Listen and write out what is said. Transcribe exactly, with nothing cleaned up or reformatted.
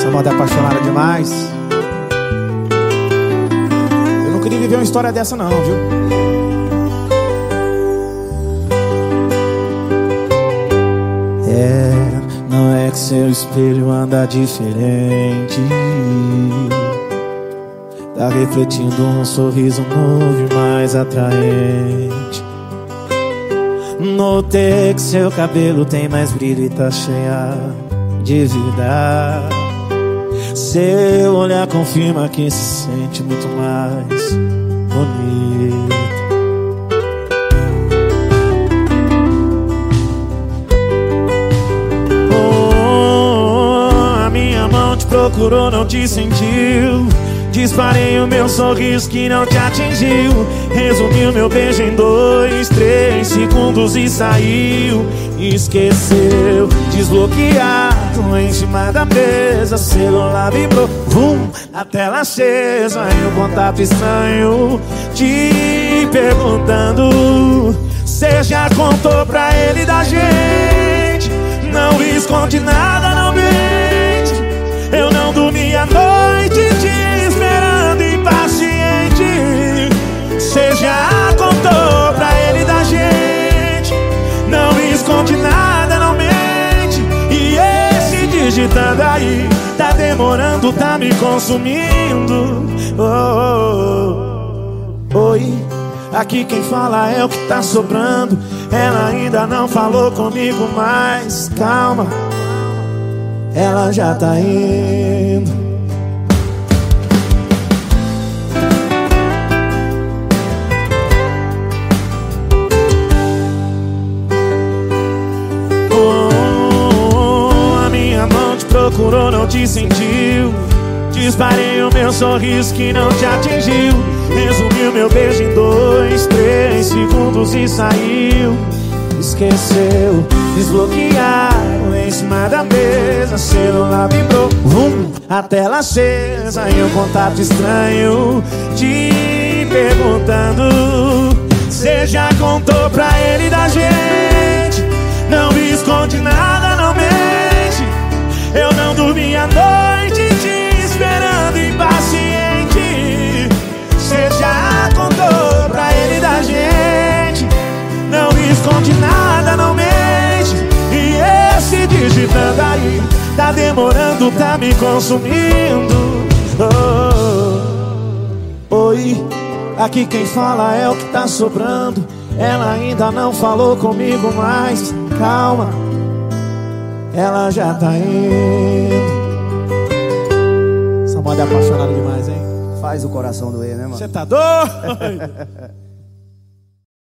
Essa moda é apaixonada demais. Eu não queria viver uma história dessa não, viu? É, não é que seu espelho anda diferente. Tá refletindo um sorriso novo e mais atraente. Notei que seu cabelo tem mais brilho e tá cheia de vida. Seu olhar confirma que se sente muito mais bonito. Oh, a minha mão te procurou, não te sentiu. Disparei o meu sorriso que não te atingiu. Resumiu meu beijo em dois, três segundos e saiu. Esqueceu, desbloqueado em cima da mesa. Celular vibrou, vum, a tela acesa. E um contato estranho te perguntando: cê já contou pra ele da gente? Não esconde nada, não mente. Eu não dormi a noite te esperando impaciente. Cê já contou pra ele da gente? Não esconde nada, não mente. E esse digitando aí tá demorando, tá me consumindo. Oh, oh, oh. Oi, aqui quem fala é o que tá sobrando. Ela ainda não falou comigo, mas calma, ela já tá indo. Oh, a minha mão te procurou, não te sentiu. Disparei o meu sorriso que não te atingiu. Resumiu meu beijo em dois, três segundos e saiu. Esqueceu, desbloquearam em cima da mesa. Celular vibrou, vum, a tela acesa. E um contato estranho te perguntando: cê já contou pra ele da gente? Não esconde nada, não mente. Eu não dormi a noite te esperando impaciente. Cê já contou pra ele da gente? Não esconde nada, não mente. E esse digitando aí tá demorando, tá me consumindo. Oh, oi, aqui quem fala é o que tá sobrando. Ela ainda não falou comigo, mas calma, ela já tá indo. Essa moda é apaixonada demais, hein? Faz o coração doer, né, mano? Você tá doido?